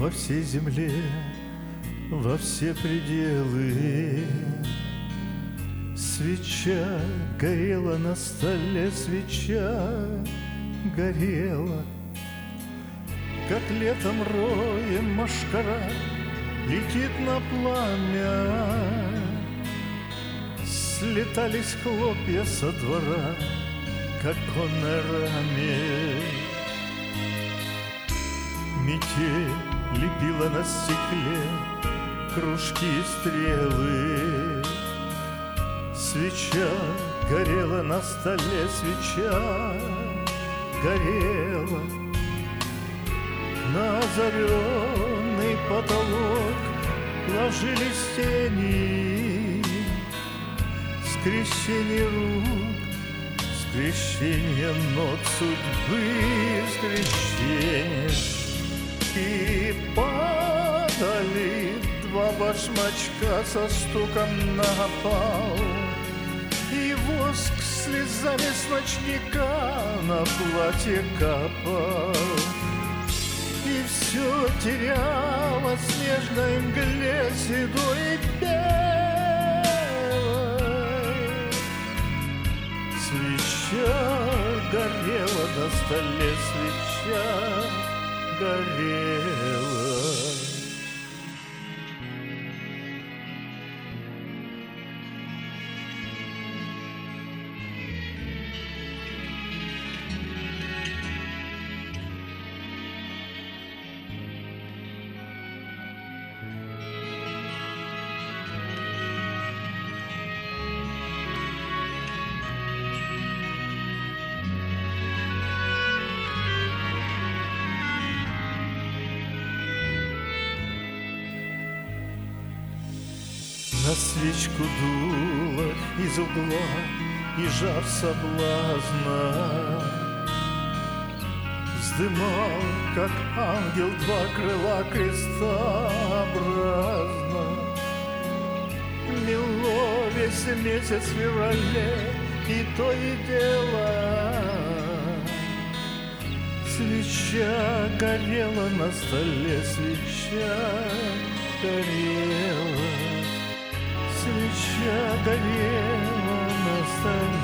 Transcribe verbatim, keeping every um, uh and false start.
по всей земле, во все пределы. Свеча горела на столе, свеча горела, как летом роем мошкара летит на пламя. Слетались хлопья со двора, как конной раме. Метель лепила на стекле кружки и стрелы. Свеча горела на столе, свеча горела. На озаренный потолок ложились тени. Скрещение рук, скрещение ног судьбы, скрещение. И падали два башмачка со стуком на пол, и воск слезами с ночника на платье капал. И все теряло в снежной мгле седой и белой. Свеча горела на столе, свеча горела. На свечку дуло из угла, и жар соблазна вздымал, как ангел, два крыла крестообразно. Мело весь месяц в феврале, и то и дело. Свеча горела на столе, свеча горела. Свеча горела на столе.